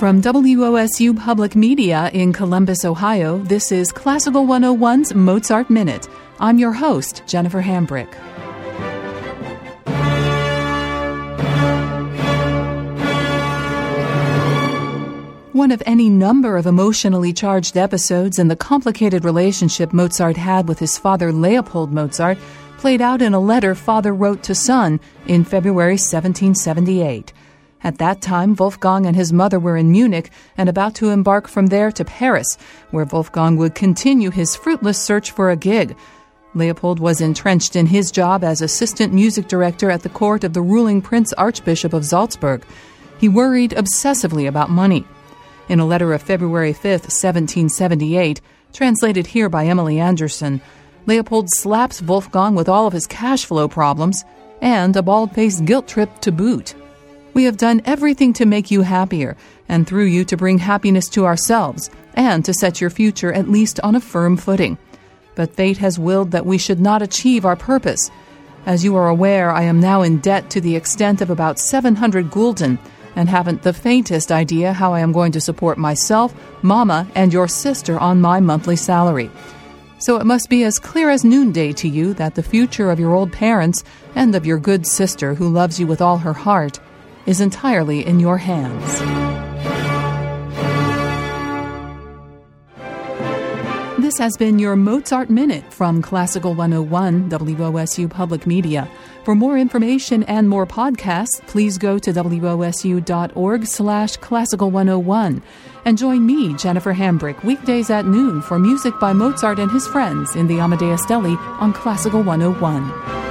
From WOSU Public Media in Columbus, Ohio, this is Classical 101's Mozart Minute. I'm your host, Jennifer Hambrick. One of any number of emotionally charged episodes in the complicated relationship Mozart had with his father Leopold Mozart played out in a letter father wrote to son in February 1778. At that time, Wolfgang and his mother were in Munich and about to embark from there to Paris, where Wolfgang would continue his fruitless search for a gig. Leopold was entrenched in his job as assistant music director at the court of the ruling Prince Archbishop of Salzburg. He worried obsessively about money. In a letter of February 5, 1778, translated here by Emily Anderson, Leopold slaps Wolfgang with all of his cash flow problems and a bald-faced guilt trip to boot. We have done everything to make you happier, and through you to bring happiness to ourselves, and to set your future at least on a firm footing. But fate has willed that we should not achieve our purpose. As you are aware, I am now in debt to the extent of about 700 gulden, and haven't the faintest idea how I am going to support myself, Mama, and your sister on my monthly salary. So it must be as clear as noonday to you that the future of your old parents, and of your good sister who loves you with all her heart, is entirely in your hands. This has been your Mozart Minute from Classical 101, WOSU Public Media. For more information and more podcasts, please go to wosu.org/classical101 and join me, Jennifer Hambrick, weekdays at noon for music by Mozart and his friends in the Amadeus Deli on Classical 101.